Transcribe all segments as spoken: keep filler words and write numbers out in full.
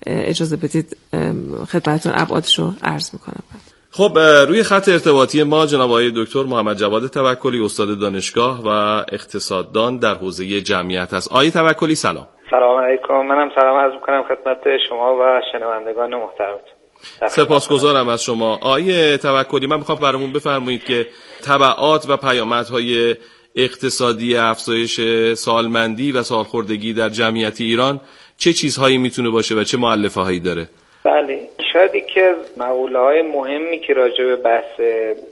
اجازه بدید خدمتتون ابعادش رو عرض میکنم. خب روی خط ارتباطی ما جناب آقای دکتر محمد جواد توکلی، استاد دانشگاه و اقتصاددان در حوزه جمعیت هست. آقای توکلی سلام. سلام علیکم. منم سلام عرض میکنم خدمت شما و شنوندگان محترمتون. سپاسگزارم از شما. آقای توکلی، من میخوام برامون بفرمایید که تبعات و پیامدهای اقتصادی افزایش سالمندی و سالخوردگی در جمعیت ایران چه چیزهایی میتونه باشه و چه مؤلفه‌هایی داره؟ بله، شاید یکی از مقوله‌های مهمی که راجع به بحث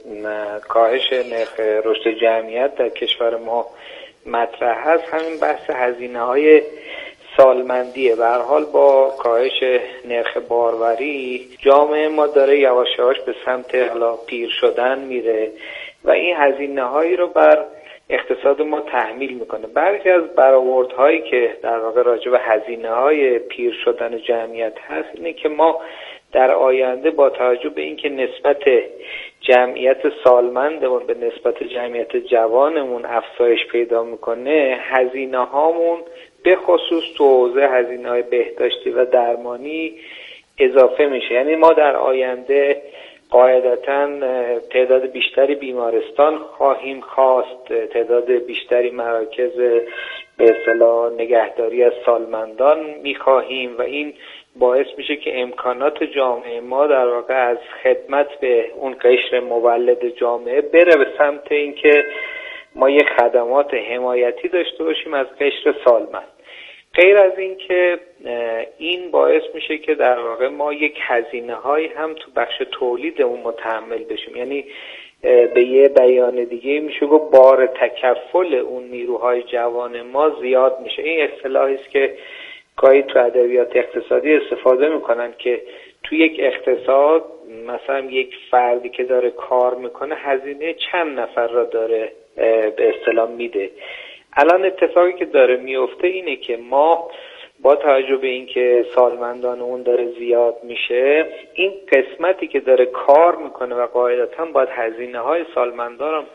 کاهش نرخ رشد جمعیت در کشور ما مطرح هست همین بحث هزینه‌های سالمندیه. به هر حال با کاهش نرخ باروری جامعه ما داره یواش یواش به سمت حالا پیر شدن میره و این هزینه‌هایی رو بر اقتصاد ما تحمیل میکنه. برخی از برآوردهایی که در واقع راجع به هزینه‌های پیر شدن جمعیت هست اینه که ما در آینده با توجه به اینکه نسبت جمعیت سالمندمون به نسبت جمعیت جوانمون افزایش پیدا میکنه، هزینه‌هامون به خصوص تو حوزه هزینه‌های بهداشتی و درمانی اضافه میشه. یعنی ما در آینده قاعدتاً تعداد بیشتری بیمارستان خواهیم خواست، تعداد بیشتری مراکز به اصطلاح نگهداری از سالمندان میخواهیم و این باعث میشه که امکانات جامعه ما در واقع از خدمت به اون قشر مولد جامعه بره به سمت اینکه ما یک خدمات حمایتی داشته باشیم از قشر سالمند. غیر از این که این باعث میشه که در واقع ما یک هزینه هایی هم تو بخش تولیدمون متحمل بشیم. یعنی به یه بیان دیگه میشه گفت بار تکفل اون نیروهای جوان ما زیاد میشه. این اصطلاحی است که گاهی تو ادبیات اقتصادی استفاده میکنن که تو یک اقتصاد مثلا یک فردی که داره کار میکنه هزینه چند نفر را داره به اصطلاح میده. الان اتفاقی که داره میفته اینه که ما با توجه به اینکه سالمندان اون داره زیاد میشه، این قسمتی که داره کار میکنه و قاعدتاً باید هزینه های سالمندان رو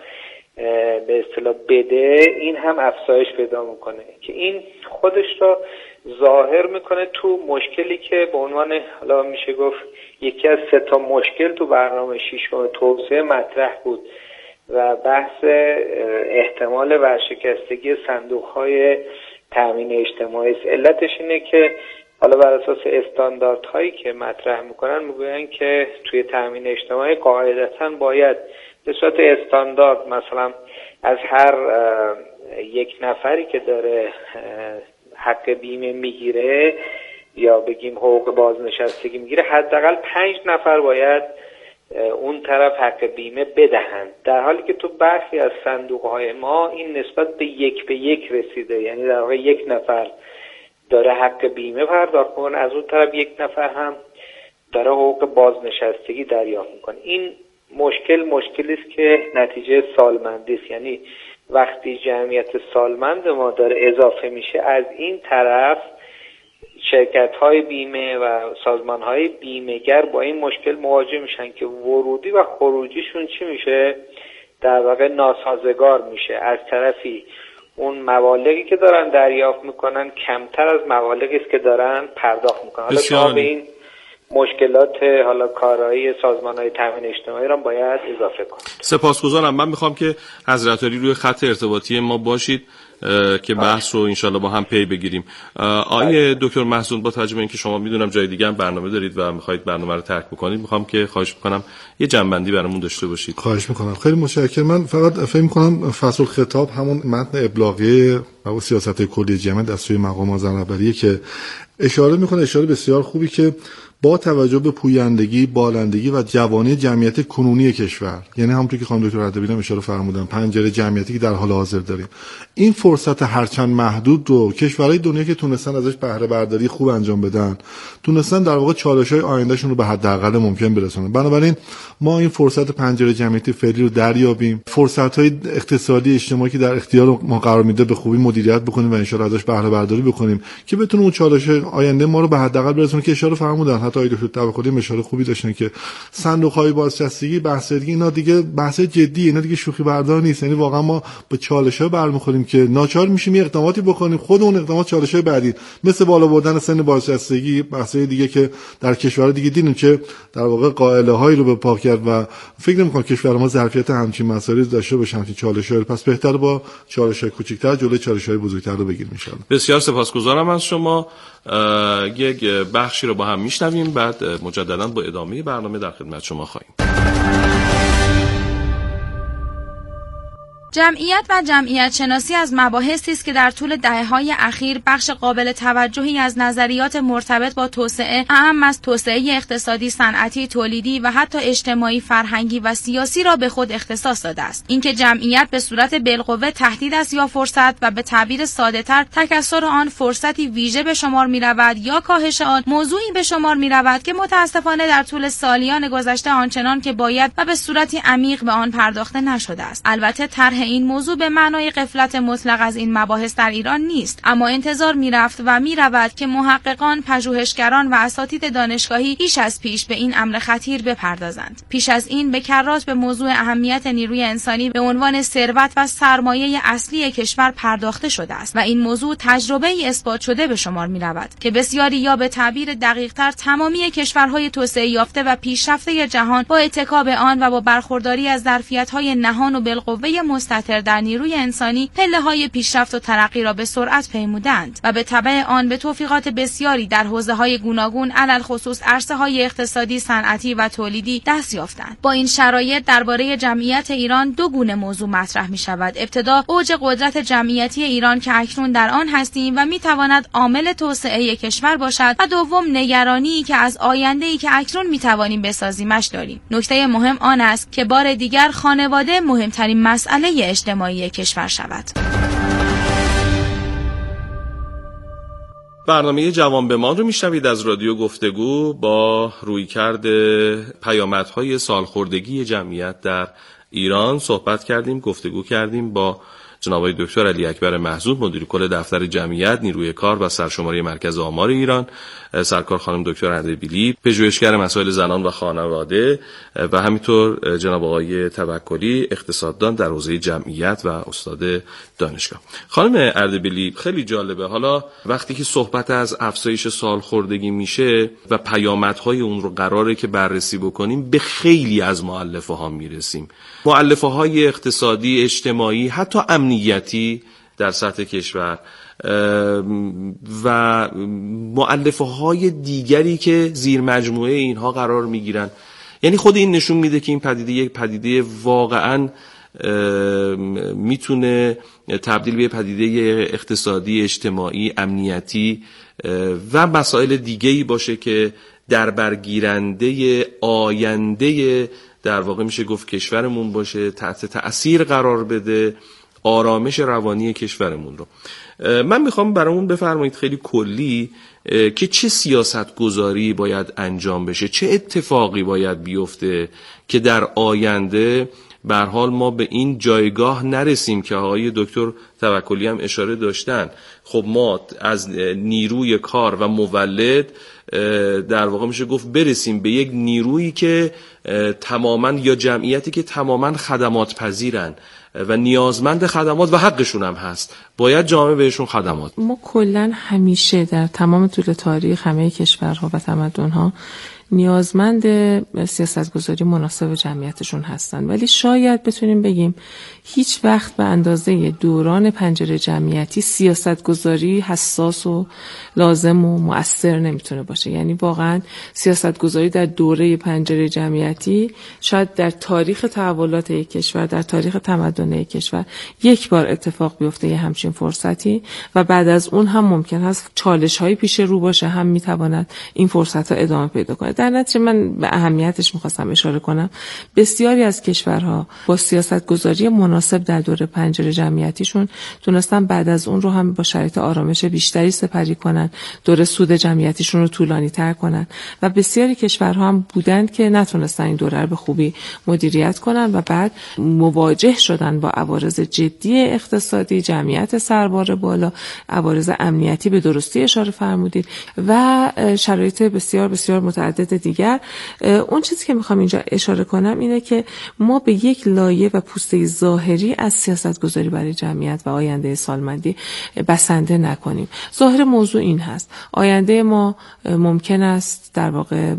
به اصطلاح بده، این هم افزایش پیدا میکنه که این خودش رو ظاهر میکنه تو مشکلی که به عنوان حالا میشه گفت یکی از سه تا مشکل تو برنامه ششم توسعه مطرح بود و بحث احتمال ورشکستگی صندوق‌های تامین اجتماعی است. علتش اینه که حالا بر اساس استانداردهایی که مطرح میکنن میگوین که توی تامین اجتماعی قاعدتاً باید به صورت استاندارد مثلا از هر یک نفری که داره حق بیمه میگیره یا بگیم حقوق بازنشستگی میگیره حداقل پنج نفر باید اون طرف حق بیمه بدهند، در حالی که تو برخی از صندوق‌های ما این نسبت به یک به یک رسیده. یعنی در واقع یک نفر داره حق بیمه پرداخت کنه، از اون طرف یک نفر هم داره حقوق بازنشستگی دریافت میکنه. این مشکل مشکلی است که نتیجه سالمندی است. یعنی وقتی جمعیت سالمند ما داره اضافه میشه، از این طرف شرکت‌های بیمه و سازمان‌های بیمه‌گر با این مشکل مواجه میشن که ورودی و خروجیشون چی میشه؟ در واقع ناسازگار میشه. از طرفی اون مبالغی که دارن دریافت میکنن کمتر از مبالغی است که دارن پرداخت میکنن. حالا شما به این مشکلات حالا کارایی سازمان‌های تامین اجتماعی را باید اضافه کنید. سپاسگزارم. من میخوام که حضرت علی روی خط ارتباطی ما باشید که بحث رو انشالله با هم پی بگیریم. آقای دکتر محزون، با توجه به اینکه شما میدونم جای دیگه هم برنامه دارید و میخواید برنامه رو ترک بکنید، میخوام که خواهش میکنم یه جنبندی برامون داشته باشید. خواهش میکنم. خیلی متشکرم. من فقط فکر میکنم فصل خطاب همون متن ابلاغیه و سیاست کلی جمعیت از سوی مقام معظم رهبری که اشاره میکنه اشاره بسیار خوبی که با توجه به پویندگی، بالندگی و جوانی جمعیت کنونی کشور، یعنی همونطور که خانم دکتر اردبیلی هم اشاره فرمودن، پنجره جمعیتی که در حال حاضر داریم، این فرصت هرچند محدود رو کشورهای دنیا که تونستن ازش بهره برداری خوب انجام بدن، تونستن در واقع چالش‌های آیندهشون رو به حداقل ممکن برسونن. بنابراین ما این فرصت پنجره جمعیتی فعلی رو دریابیم، فرصت‌های اقتصادی اجتماعی که در اختیار ما قرار میده به خوبی مدیریت بکنیم و ان شاءالله ازش بهره برداری بکنیم که بتونیم اون چالش آینده ما رو به حداقل برسونه که اشاره فرمودن، حتی آقای دکتر توکلی اشاره خوبی داشتن که صندوق‌های بازنشستگی، بحث دیگه اینا دیگه بحث جدی، اینا دیگه شوخی بردار نیست. یعنی واقعا ما به چالش‌ها برمیخوریم که ناچار میشیم اقداماتی بکنیم، خود اون اقدامات چالش‌های بعدی مثل بالا بردن سن بازنشستگی، بحث‌های دیگه که در کشور دیگه دیدیم که در واقع قائله‌هایی رو به پا کرد و فکر نمی‌کنم کشور ما ظرفیت همچین مسائلی داشته باشه، همچین چالش‌هایی. پس بهتره با چالش‌های کوچکتر جلوی چالش‌های بزرگتر رو بگیریم ان شاءالله. بسیار سپاسگزارم از شما. یک بخشی رو با هم میشنویم، بعد مجددا با ادامه برنامه در خدمت شما خواهیم. جمعیت و جمعیت شناسی از مباحثی است که در طول دهه‌های اخیر بخش قابل توجهی از نظریات مرتبط با توسعه، اهم از توسعه اقتصادی، صنعتی، تولیدی و حتی اجتماعی، فرهنگی و سیاسی را به خود اختصاص داده است. اینکه جمعیت به صورت بالقوه تهدید است یا فرصت و به تعبیر ساده‌تر تکثر آن فرصتی ویژه به شمار می‌رود یا کاهش آن موضوعی به شمار می‌رود که متأسفانه در طول سالیان گذشته آنچنان که باید و به صورتی عمیق به آن پرداخته نشده است. البته طرح این موضوع به معنای غفلت مطلق از این مباحث در ایران نیست، اما انتظار میرفت و میرود که محققان، پژوهشگران و اساتید دانشگاهی پیش از پیش به این امر خطیر بپردازند. پیش از این به کرات به موضوع اهمیت نیروی انسانی به عنوان ثروت و سرمایه اصلی کشور پرداخته شده است و این موضوع تجربه ای اثبات شده به شمار میرود که بسیاری یا به تعبیر دقیق‌تر تمامی کشورهای توسعه یافته و پیشرفته جهان با اتکا به آن و با برخورداری از ظرفیت‌های نهان و بالقوه مستتر در نیروی انسانی پله‌های پیشرفت و ترقی را به سرعت پیمودند و به تبع آن به توفیقات بسیاری در حوزه‌های گوناگون، علل خصوص عرصه‌های اقتصادی، صنعتی و تولیدی دست یافتند. با این شرایط درباره جمعیت ایران دو گونه موضوع مطرح می‌شود. ابتدا اوج قدرت جمعیتی ایران که اکنون در آن هستیم و می‌تواند عامل توسعه کشور باشد، و دوم نگرانی که از آینده‌ای که اکنون می‌توانیم بسازیمش داریم. نکته مهم آن است که بار دیگر خانواده مهمترین مسئله اجتماعی کشور شود. برنامه جوان بمان رو میشنوید از رادیو گفتگو. با رویکرد پیامدهای سالخوردگی جمعیت در ایران صحبت کردیم، گفتگو کردیم با جناب آقای دکتر علی اکبر محزون، مدیر کل دفتر جمعیت، نیروی کار و سرشماری مرکز آمار ایران، سرکار خانم دکتر اردبیلی، پژوهشگر مسائل زنان و خانواده، و همینطور جناب آقای توکلی، اقتصاددان در حوزه جمعیت و استاد دانشگاه. خانم اردبیلی، خیلی جالبه، حالا وقتی که صحبت از افزایش سالخوردگی میشه و پیامدهای اون رو قراره که بررسی بکنیم، به خیلی از مؤلفه ها میرسیم، مؤلفه های اقتصادی، اجتماعی، حتی امنیتی در سطح کشور و مؤلفه های دیگری که زیر مجموعه اینها قرار میگیرن. یعنی خود این نشون میده که این پدیده یک پدیده واقعا میتونه تبدیل به پدیده اقتصادی، اجتماعی، امنیتی و مسائل دیگه‌ای باشه که در برگیرنده آینده در واقع میشه گفت کشورمون باشه، تحت تأثیر قرار بده آرامش روانی کشورمون رو. من میخوام برامون بفرمایید خیلی کلی که چه سیاست گذاری باید انجام بشه، چه اتفاقی باید بیفته که در آینده به هر حال ما به این جایگاه نرسیم که آقای دکتر توکلی هم اشاره داشتن. خب ما از نیروی کار و مولد در واقع میشه گفت برسیم به یک نیرویی که تماما، یا جمعیتی که تماما خدمات پذیرن و نیازمند خدمات و حقشون هم هست، باید جامعه بهشون خدمات. ما کلن همیشه در تمام طول تاریخ همه کشورها و تمدن‌ها نیازمند سیاستگذاری مناسب جمعیتشون هستن، ولی شاید بتونیم بگیم هیچ وقت به اندازه دوران پنجره جمعیتی سیاستگذاری حساس و لازم و مؤثر نمیتونه باشه. یعنی واقعا سیاستگذاری در دوره پنجره جمعیتی شاید در تاریخ تحولات یک کشور، در تاریخ تمدن یک کشور یک بار اتفاق بیفته یه همچین فرصتی، و بعد از اون هم ممکن هست چالش های پیش رو باشه، هم میتواند این فرصت ها ادامه پیدا کنه. در نتیجه من به اهمیتش میخواستم اشاره کنم. بسیاری از کشورها با سیاستگذاری مناسب در دوره پنجره جمعیتیشون تونستن بعد از اون رو هم با شرایط آرامش بیشتری سپری کنن، دوره سود جمعیتیشون رو طولانی تر کنن و بسیاری کشورها هم بودند که نتونستن این دوره رو به خوبی مدیریت کنن و بعد مواجه شدن با عوارض جدی اقتصادی، جمعیت سربار بالا، عوارض امنیتی به درستی اشاره فرمودید و شرایط بسیار بسیار متعدد دیگر. اون چیزی که میخوام اینجا اشاره کنم اینه که ما به یک لایه و پوسته ظاهری از سیاستگذاری برای جمعیت و آینده سالمندی بسنده نکنیم. ظاهر موضوع این هست: آینده ما ممکن است در واقع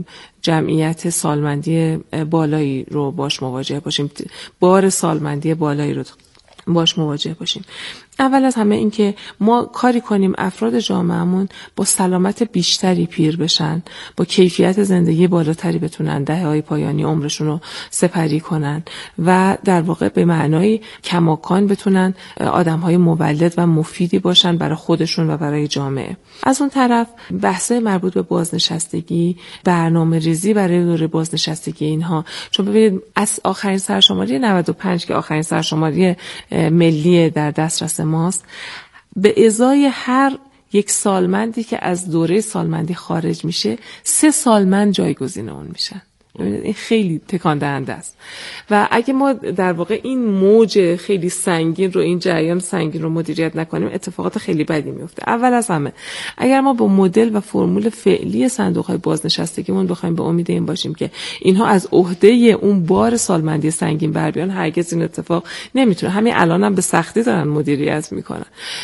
جمعیت سالمندی بالایی رو باش مواجه باشیم، بار سالمندی بالایی رو باش مواجه باشیم. اول از همه این که ما کاری کنیم افراد جامعهمون با سلامت بیشتری پیر بشن، با کیفیت زندگی بالاتری بتونن دهه‌های پایانی عمرشون رو سپری کنن و در واقع به معنای کماکان بتونن آدم‌های مولد و مفیدی باشن برای خودشون و برای جامعه. از اون طرف بحث‌های مربوط به بازنشستگی، برنامه‌ریزی برای دوره بازنشستگی اینها، چون ببینید از آخرین سرشماری نود و پنج که آخرین سرشماری ملی در دسترس ماست، به ازای هر یک سالمندی که از دوره سالمندی خارج میشه، سه سالمند جایگزین اون میشن. این خیلی تکان دهنده است و اگه ما در واقع این موج خیلی سنگین رو، این جریان سنگین رو مدیریت نکنیم، اتفاقات خیلی بدی میفته. اول از همه اگر ما با مدل و فرمول فعلی صندوق‌های بازنشستگیمون بخوایم به امید این باشیم که اینها از عهده اون بار سالمندی سنگین بر بیان، هرگز این اتفاق نمیتونه. همین الان هم به سختی دارن مدیریت میکنن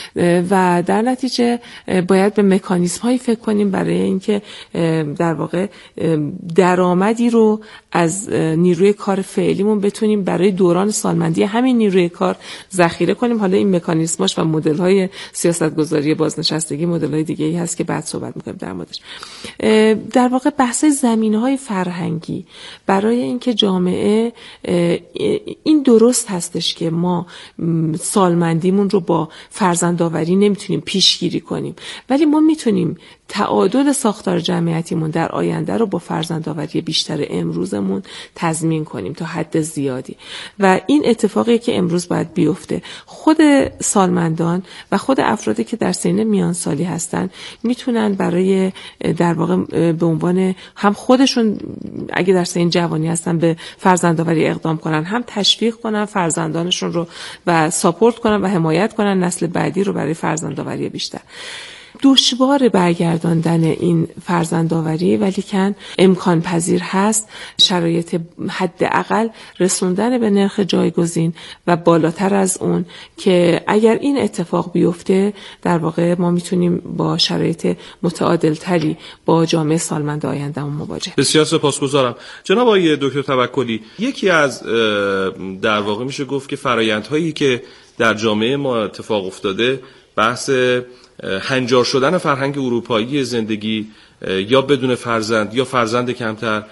و در نتیجه باید به مکانیزم‌هایی فکر کنیم برای اینکه در واقع درآمدی رو از نیروی کار فعلیمون بتونیم برای دوران سالمندی همین نیروی کار ذخیره کنیم. حالا این مکانیزماش و مدل‌های سیاستگذاری بازنشستگی مدل‌های دیگه‌ای هست که بعد صحبت می‌کنیم در موردش. در واقع بحث زمینه‌های فرهنگی برای اینکه جامعه، این درست هستش که ما سالمندیمون رو با فرزندآوری نمیتونیم پیشگیری کنیم، ولی ما میتونیم تعادل ساختار جمعیتیمون در آینده رو با فرزندآوری بیشتر امروزمون تضمین کنیم تا حد زیادی و این اتفاقی که امروز باید بیفته. خود سالمندان و خود افرادی که در سن میانسالی هستن میتونن برای در واقع به عنوان هم خودشون اگه در سن جوانی هستن به فرزندآوری اقدام کنن، هم تشویق کنن فرزندانشون رو و ساپورت کنن و حمایت کنن نسل بعدی رو برای فرزندآوری بیشتر. دشوار برگرداندن این فرزندآوری ولی کن امکان پذیر هست. شرایط حداقل رسوندن به نرخ جایگزین و بالاتر از اون که اگر این اتفاق بیفته در واقع ما میتونیم با شرایط متعادل تری با جامعه سالمند آینده‌مون مواجه. بسیار سپاسگزارم. جناب آقای دکتر توکلی، یکی از در واقع میشه گفت که فرآیندهایی که در جامعه ما اتفاق افتاده بحث هنجار شدن فرهنگ اروپایی زندگی یا بدون فرزند یا فرزند کمتر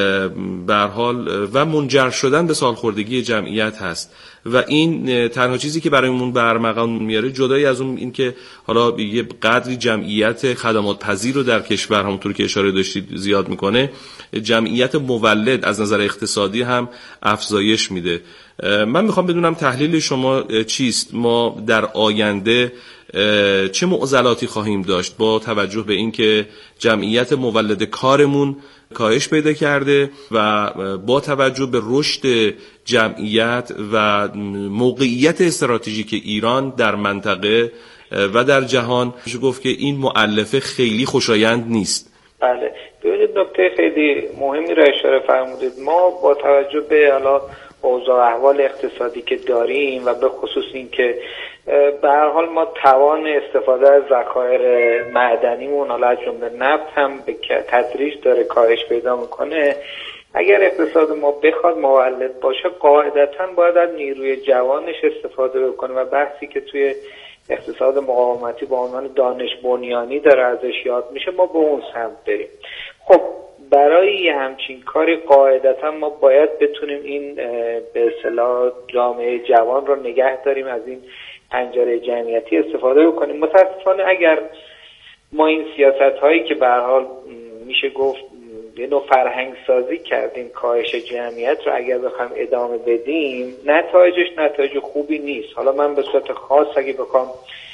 به هر حال و منجر شدن به سالخوردگی جمعیت هست و این تنها چیزی که برایمون برمغان میاره، جدایی از اون این که حالا یه قدری جمعیت خدمات پذیر رو در کشور همونطور که اشاره داشتید زیاد میکنه، جمعیت مولد از نظر اقتصادی هم افزایش میده. من میخوام بدونم تحلیل شما چیست؟ ما در آینده چه معضلاتی خواهیم داشت با توجه به اینکه جمعیت مولد کارمون کاهش پیدا کرده و با توجه به رشد جمعیت و موقعیت استراتژیک ایران در منطقه و در جهان میشه گفت که این مؤلفه خیلی خوشایند نیست. بله، ببینید نکته خیلی مهمی را اشاره فرمودید. ما با توجه به حالا اوضاع احوال اقتصادی که داریم و به خصوص این که به هر حال ما توان استفاده از ذخایر معدنیمون حالا از جمله نفت هم به تدریج داره کاهش پیدا میکنه، اگر اقتصاد ما بخواد مولد باشه قاعدتاً باید از نیروی جوانش استفاده بکنه و بحثی که توی اقتصاد مقاومتی با عنوان دانش بنیانی داره ازش یاد میشه ما به اون سمت بریم. خب برای همچین کاری قاعدتا ما باید بتونیم این به اصطلاح جامعه جوان رو نگه داریم، از این پنجره جمعیتی استفاده بکنیم. متاسفانه اگر ما این سیاست هایی که به هر حال میشه گفت یه نوع فرهنگ سازی کردیم کاهش جمعیت رو اگر بخوایم ادامه بدیم نتایجش نتایج خوبی نیست. حالا من به صورت خاص اگه بخوام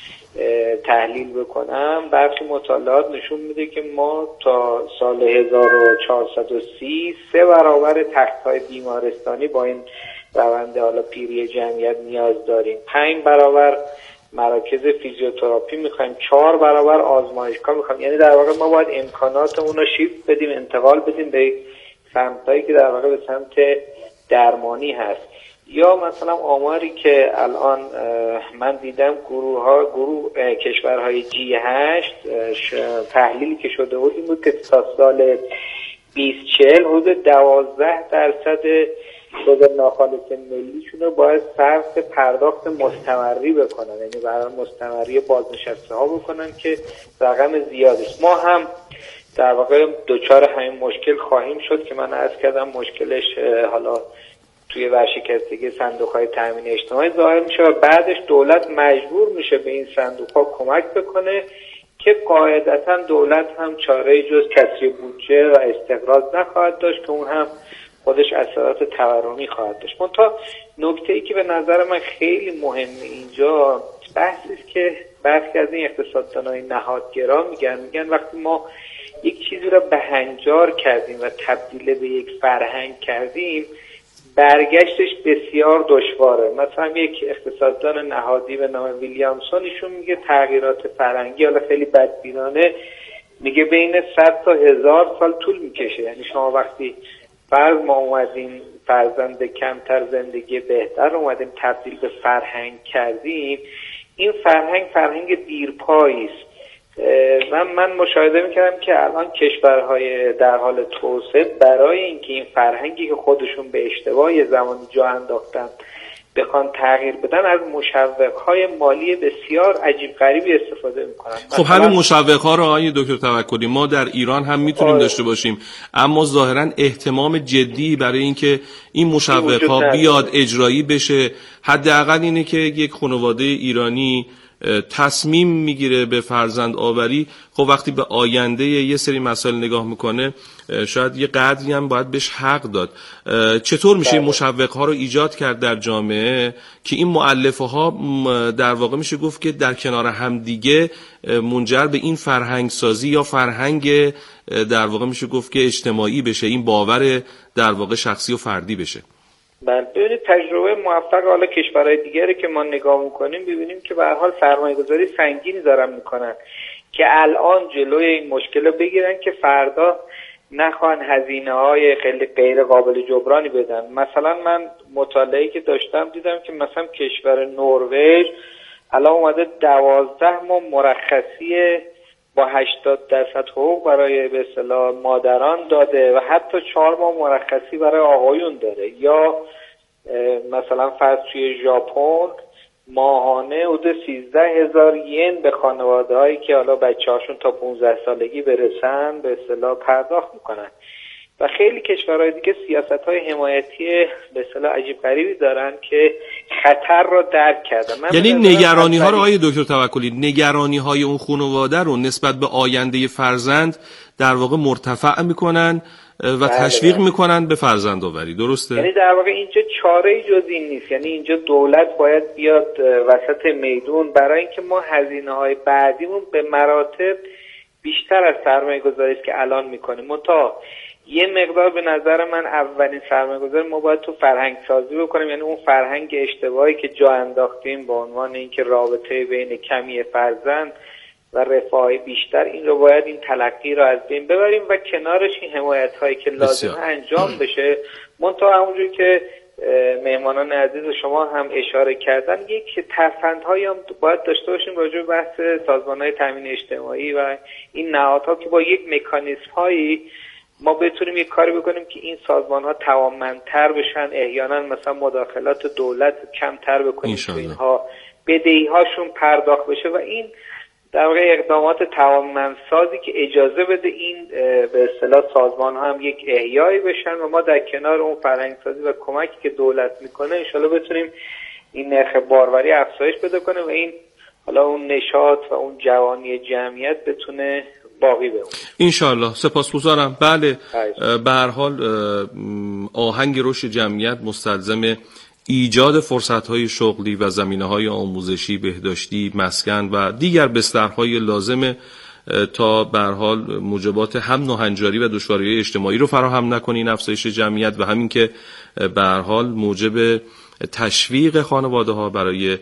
تحلیل بکنم، برخی مطالعات نشون میده که ما تا سال هزار و چهارصد و سی سه برابر تخت‌های بیمارستانی با این روند حالا پیری جمعیت نیاز داریم، پنج برابر مراکز فیزیوتراپی میخوایم، چهار برابر آزمایشگاه میخوایم. یعنی در واقع ما باید امکاناتمون رو شیفت بدیم، انتقال بدیم به سمتایی که در واقع به سمت درمانی هست. یا مثلا آماری که الان من دیدم گروه ها گروه کشورهای جی هشت تحلیلی که شده بود این بود که تا سال بیست چهل حدود دوازده درصد شده ناخالص ملیشون رو باید صرف پرداخت مستمری بکنن، یعنی برای مستمری بازنشسته ها بکنن که رقم زیادش. ما هم در واقع دوچار همین مشکل خواهیم شد که من عرض کردم مشکلش حالا توی ورشکستگی صندوق‌های تأمین اجتماعی ظاهر میشه و بعدش دولت مجبور میشه به این صندوق‌ها کمک بکنه که قاعدتاً دولت هم چاره جز کسری بودجه و استقراض نخواهد داشت که اون هم خودش اثرات تورمی خواهد داشت. منتها نکته‌ای که به نظر من خیلی مهمه اینجا بحثی است که برخی از این اقتصاددانای نهادگرا میگن میگن وقتی ما یک چیزی را بهنجار کردیم و تبدیل به یک فرهنگ کردیم برگشتش بسیار دشواره. مثلا یک اقتصاددان نهادی به نام ویلیامسون ایشون میگه تغییرات فرهنگی حالا خیلی بدبینانه میگه بین صد تا هزار سال طول میکشه. یعنی شما وقتی فرض ما اومدیم فرزند کمتر زندگی بهتر اومدیم تبدیل به فرهنگ کردیم، این فرهنگ فرهنگ دیرپایی است. من من مشاهده میکردم که الان کشورهای در حال توسعه برای اینکه این فرهنگی که خودشون به اشتباه زمانی جا انداختن بخوان تغییر بدن از مشوق‌های مالی بسیار عجیب غریبی استفاده میکنن. خب همین مشوق‌ها رو آقای دکتر توکلی ما در ایران هم میتونیم داشته باشیم، اما ظاهراً احتمام جدی برای اینکه این مشوق‌ها بیاد اجرایی بشه. حداقل اینه که یک خانواده ایرانی تصمیم میگیره به فرزند آوری، خب وقتی به آینده یه سری مسائل نگاه میکنه شاید یه قدری هم باید بهش حق داد. چطور میشه این مشوق‌ها رو ایجاد کرد در جامعه که این مؤلفه ها در واقع میشه گفت که در کنار هم دیگه منجر به این فرهنگ سازی یا فرهنگ در واقع میشه گفت که اجتماعی بشه، این باور در واقع شخصی و فردی بشه؟ بله، ببینید تجربه موفق حالا کشورهای دیگری که ما نگاه میکنیم ببینیم که به هر حال سرمایه‌گذاری سنگینی دارن میکنن که الان جلوی این مشکل رو بگیرن که فردا نخوان هزینه‌های خیلی غیر قابل جبرانی بدن. مثلا من مطالعه‌ای که داشتم دیدم که مثلا کشور نروژ الان اومده دوازده ماه مرخصی با هشتاد درصد حقوق برای به اصطلاح مادران داده و حتی چهار ماه مرخصی برای آقایون داره. یا مثلا فرض توی ژاپن ماهانه حدود سیزده هزار ین به خانواده هایی که حالا بچه هاشون تا پونزده سالگی برسن به اصطلاح پرداخت میکنن. و خیلی کشورهای دیگه سیاست‌های حمایتی به اصطلاح عجیب غریبی دارن که خطر رو درک کردن. یعنی نگرانی‌ها رو آقای دکتر توکلی، نگرانی‌های اون خانواده رو نسبت به آینده فرزند در واقع مرتفع میکنن و تشویق میکنن به فرزندآوری، درسته؟ یعنی در واقع اینجا چاره‌ای جز این نیست. یعنی اینجا دولت باید بیاد وسط میدون برای اینکه ما هزینه‌های بعدیمون به مراتب بیشتر از سرمایه‌گذاری است که الان میکنیم. منتها یه مقدار به نظر من اولین سرمایه‌گذاری ما باید تو فرهنگ سازی بکنیم. یعنی اون فرهنگ اشتباهی که جا انداختیم به عنوان اینکه رابطه بین کمی فرزند و رفاه بیشتر، این رو باید این تلقی رو از بین ببریم و کنارش این حمایت‌هایی که لازمه انجام بشه. منتها همونجوری که مهمانان عزیز شما هم اشاره کردن یک ترفندهایی هم باید داشته باشیم راجع به بحث سازمان‌های تامین اجتماعی و این نهادها که با یک مکانیزم‌هایی ما بتونیم یک کاری بکنیم که این سازمان‌ها توانمندتر بشن، احیانا مثلا مداخلات دولت کمتر بکنیم که اینها بدهی‌هاشون پرداخت بشه و این در واقع اقدامات توانمندسازی که اجازه بده این به اصطلاح سازمان‌ها هم یک احیایی بشن و ما در کنار اون فرهنگ‌سازی و کمکی که دولت میکنه ان شاءالله بتونیم این نرخ باروری افزایش پیدا کنه و این حالا اون نشاط و اون جوانی جمعیت بتونه باقی بمونه انشالله. سپاسگزارم. بله، به هر حال آهنگ رشد جمعیت مستلزم ایجاد فرصت‌های شغلی و زمینه‌های آموزشی، بهداشتی، مسکن و دیگر بسترهای لازم تا به هر حال موجبات هم ناهنجاری و دشواری‌های اجتماعی رو فراهم نکنین افزایش جمعیت و همین که به هر حال موجب تشویق خانواده‌ها برای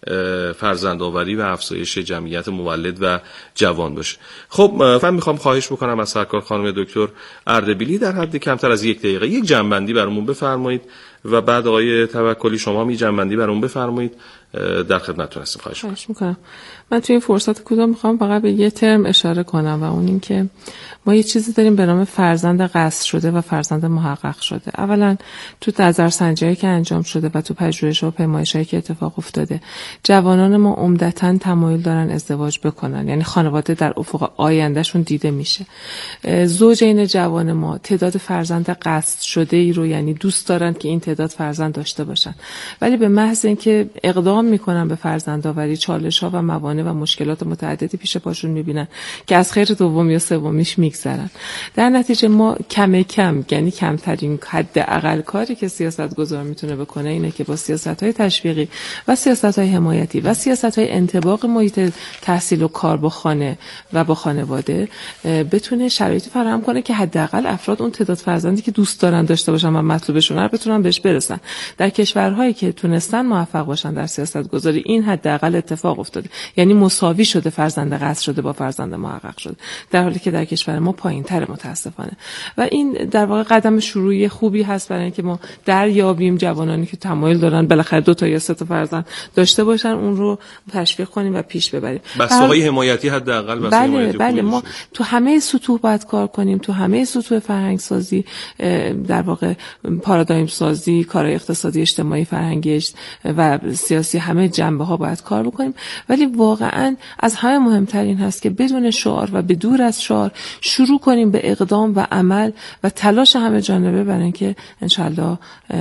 فرزندآوری و افزایش جمعیت مولد و جوان باشه. خب من میخوام خواهش بکنم از سرکار خانم دکتر اردبیلی در حد کمتر از یک دقیقه یک جنبندی برامون بفرمایید و بعد آقای توکلی شما هم یک جنبندی برامون بفرمایید. در خدمتتون هستیم. خواهش, خواهش میکنم. من توی این فرصت کوتاه میخوام فقط به یه ترم اشاره کنم و اون این که ما یه چیزی داریم به نام فرزند قصد شده و فرزند محقق شده. اولا تو نظرسنجی‌هایی که انجام شده و تو پژوهش‌ها و پیمایش‌هایی که اتفاق افتاده، جوانان ما عمدتاً تمایل دارن ازدواج بکنن، یعنی خانواده در افق آیندهشون دیده میشه. زوجین جوان ما تعداد فرزند قصد شده ای رو یعنی دوست دارن که این تعداد فرزند داشته باشن، ولی به محض اینکه اقدام میکنن به فرزندآوری چالش‌ها و موانع و مشکلات متعددی پیش پاشون میبینن که از خیر دوم یا سومیش میگذرن. در نتیجه ما کم کم یعنی کمترین حداقل کاری که سیاستگزار میتونه بکنه اینه که با سیاست‌های تشویقی و سیاست‌های حمایتی و سیاست‌های انطباق محیط تحصیل و کار با خانه و با خانواده بتونه شرایطی فراهم کنه که حداقل افراد اون تعداد فرزندی که دوست دارن داشته باشن و مطلوبشون رو بتونن بهش برسن. در کشورهایی که تونستن موفق باشن در سیاستگذاری این حداقل اتفاق افتاده، یعنی مساوی شده فرزند قصد شده با فرزند محقق شده، در حالی که در کشور ما پایین‌تر متاسفانه. و این در واقع قدم شروعی خوبی هست برای اینکه ما دریابیم جوانانی که تمایل دارن بالاخره دو تا یا سه تا فرزند داشته باشن اون رو تشویق کنیم و پیش ببریم. بساطهای حمایتی حداقل بله حمایتی بله ما تو همه سطوح باید کار کنیم، تو همه سطوح فرهنگ سازی، در واقع پارادایم سازی، کارهای اقتصادی، اجتماعی، فرهنگی و سیاسی، همه جنبه ها باید کار بکنیم. ولی واقعا از همه مهمتر این هست که بدون شعار و به دور از شعار شروع کنیم به اقدام و عمل و تلاش همه جانبه برای اینکه انشالله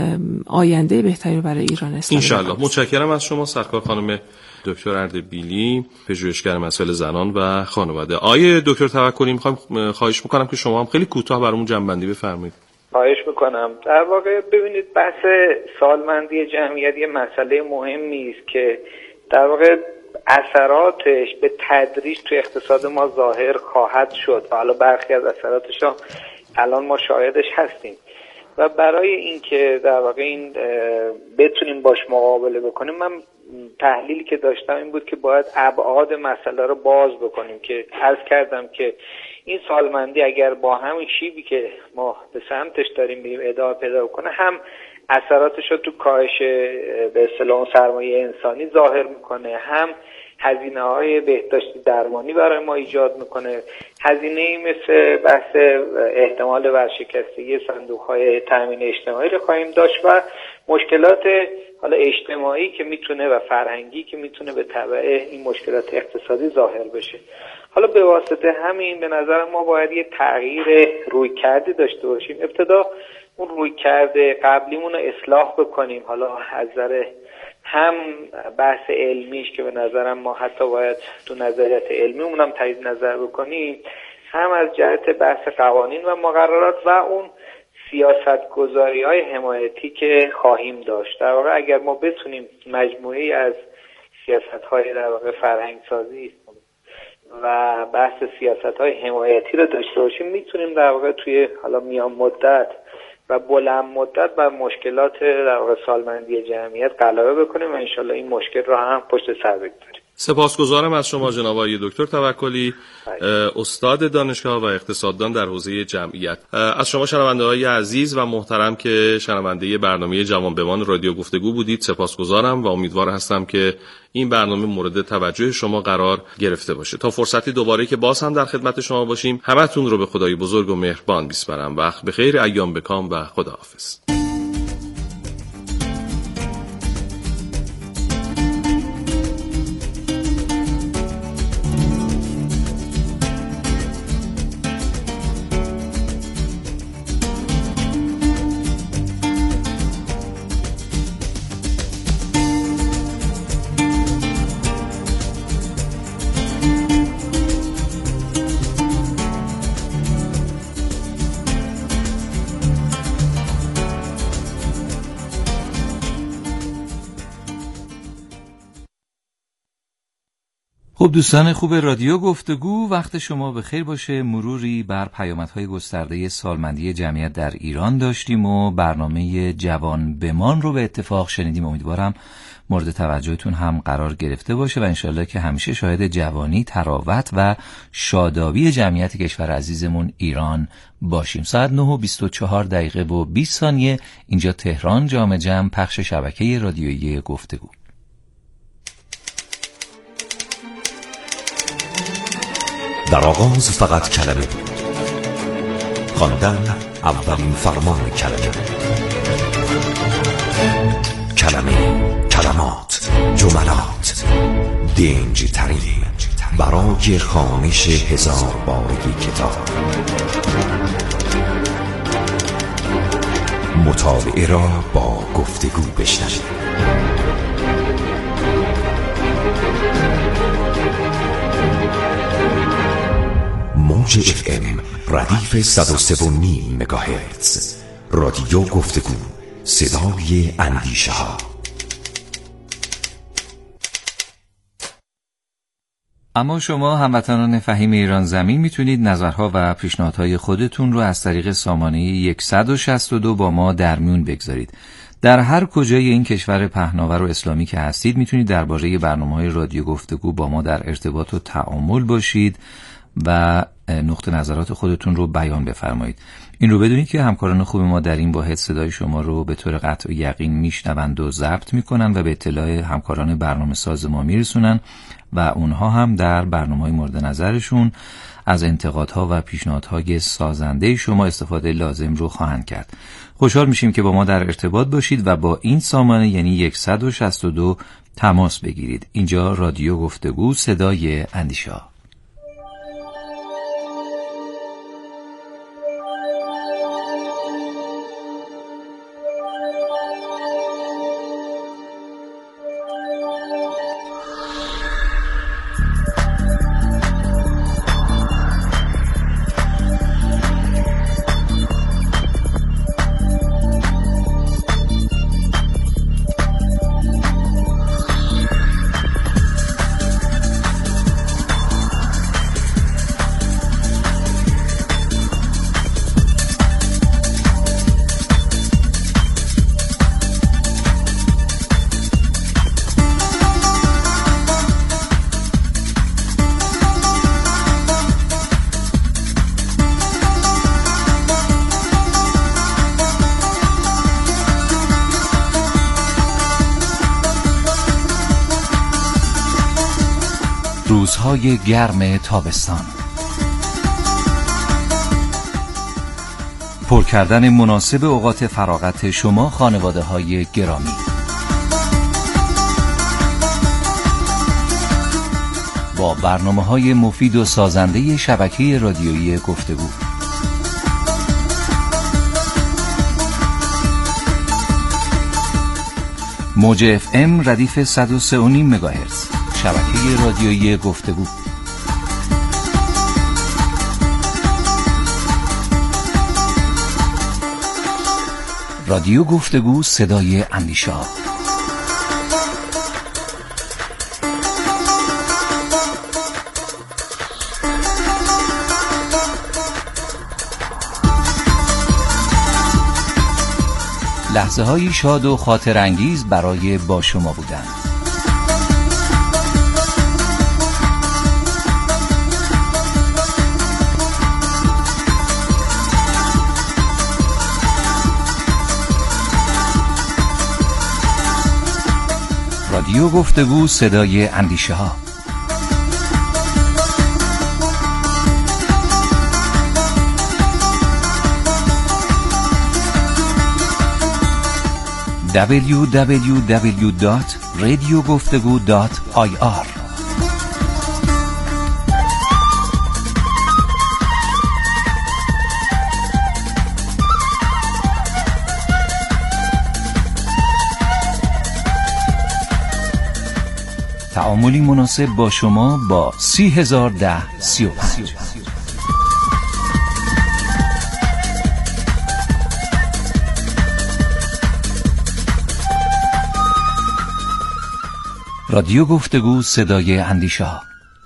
آینده بهتری رو برای ایران اسلامی انشالله. متشکرم از شما سرکار خانم دکتر اردبیلی، پژوهشگر مسائل زنان و خانواده. آیه دکتر توکلی میخوام خواهش میکنم که شما هم خیلی کوتاه برامون جنبندی بفرمایید. خواهش میکنم. در واقع ببینید بحث سالمندی جمعیت یه مسئله مهمی است که در واقع اثراتش به تدریج توی اقتصاد ما ظاهر خواهد شد و حالا برخی از اثراتش هم الان ما شاهدش هستیم و برای اینکه در واقع این بتونیم باش مقابله بکنیم، من تحلیلی که داشتم این بود که باید ابعاد مسئله رو باز بکنیم که عرض کردم که این سالمندی اگر با همین شیبی که ما به سمتش داریم میریم ادامه پیدا کنه، هم اثراتش رو تو کاهش به اصطلاح سرمایه انسانی ظاهر میکنه، هم هزینه های بهداشتی درمانی برای ما ایجاد میکنه، هزینه‌ای مثل بحث احتمال ورشکستگی صندوق های تامین اجتماعی رو خواهیم داشت و مشکلات حالا اجتماعی که میتونه و فرهنگی که میتونه به تبع این مشکلات اقتصادی ظاهر بشه. حالا به واسطه همین به نظر ما باید یه تغییر رویکردی داشته باشیم. ابتدا اون رویکرد قبلیمون رو اصلاح بکنیم، حالا از نظر هم بحث علمیش که به نظرم ما حتی باید تو نظریات علمیمون هم تایید نظر بکنیم، هم از جهت بحث قوانین و مقررات و اون سیاستگذاری‌های حمایتی که خواهیم داشت. در واقع اگر ما بتونیم مجموعه‌ای از سیاست‌های در واقع فرهنگ سازی و بحث سیاست‌های حمایتی رو داشته باشیم، میتونیم در واقع توی حالا میان مدت و بلند مدت بر مشکلات در واقع سالمندی جمعیت غلبه بکنیم و انشالله این مشکل رو هم پشت سر بگذاریم. سپاسگزارم از شما جناب آقای دکتر توکلی، استاد دانشگاه و اقتصاددان در حوزه جمعیت. از شما شنونده‌های عزیز و محترم که شنونده برنامه جوان بمان رادیو گفتگو بودید سپاسگزارم و امیدوار هستم که این برنامه مورد توجه شما قرار گرفته باشه. تا فرصتی دوباره که باز هم در خدمت شما باشیم، همتون رو به خدای بزرگ و مهربان میسپارم. وقت بخیر، ایام بکام و خداحافظ. خب دوستان خوب رادیو گفتگو، وقت شما به خیر باشه. مروری بر پیامدهای گسترده سالمندی جمعیت در ایران داشتیم و برنامه جوان بمان رو به اتفاق شنیدیم. امیدوارم مورد توجهتون هم قرار گرفته باشه و انشالله که همیشه شاهد جوانی، تراوت و شادابی جمعیت کشور عزیزمون ایران باشیم. ساعت نه و بیست و چهار دقیقه و بیست ثانیه اینجا تهران، جام جم، پخش شبکه رادیویی گفتگو. در آغاز فقط کلمه بود، خواندن اولین فرمان کلمه. کلمه، کلمات، جملات، دنج ترین برای خوانش هزار بارگی کتاب. مطالعه را با گفتگو بشنوید. موج اف ام ردیف صد و سه و نیم مگاهرتز، رادیو گفتگو، صدای اندیشه ها. اما شما هموطنان فهیم ایران زمین میتونید نظرها و پیشنهادهای خودتون رو از طریق سامانه صد و شصت و دو با ما در میون بگذارید. در هر کجای این کشور پهناور و اسلامی که هستید میتونید درباره برنامه‌های رادیو گفتگو با ما در ارتباط و تعامل باشید و نقطه نظرات خودتون رو بیان بفرمایید. این رو بدونید که همکاران خوب ما در این واحد صدای شما رو به طور قطع و یقین میشنوند و ضبط میکنن و به اطلاع همکاران برنامه ساز ما میرسونن و اونها هم در برنامه‌های مورد نظرشون از انتقادها و پیشنهادهای سازنده شما استفاده لازم رو خواهند کرد. خوشحال میشیم که با ما در ارتباط باشید و با این سامانه یعنی صد و شصت و دو تماس بگیرید. اینجا رادیو گفتگو، صدای اندیشه. روزهای گرم تابستان، پر کردن مناسب اوقات فراغت شما خانواده های گرامی. با برنامه های مفید و سازنده شبکه رادیویی گفتگو. موج اف ام ردیف صد و سه و نیم مگاهرتز، شبکه رادیویی گفتگو. رادیو گفتگو، صدای اندیشه. لحظه های شاد و خاطر انگیز برای با شما بودن. رادیو گفتگو، صدای اندیشه ها. دبلیو دبلیو دبلیو دات رادیو گفتگو دات آی آر. تعاملی مناسب با شما با سی هزار ده سی و پنج. رادیو گفتگو، صدای اندیشه ها.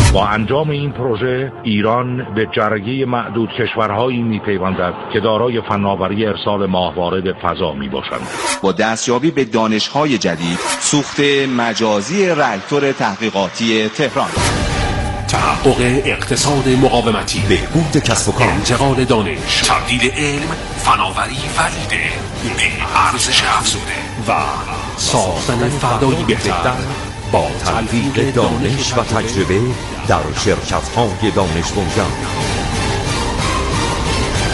با انجام این پروژه ایران به جرگه معدود کشورهایی میپیوندد که دارای فناوری ارسال ماهواره فضا میباشند. با دستیابی به دانش‌های جدید، سوخت مجازی راکتور تحقیقاتی تهران، تحقق اقتصاد مقاومتی، بهبود کسب و کار، انتقال دانش، تبدیل علم، فناوری و ایده به ارزش افزوده و ساختن فردایی بهتر با تلفیق دانش و تجربه در شرکت‌های دانش بنیان.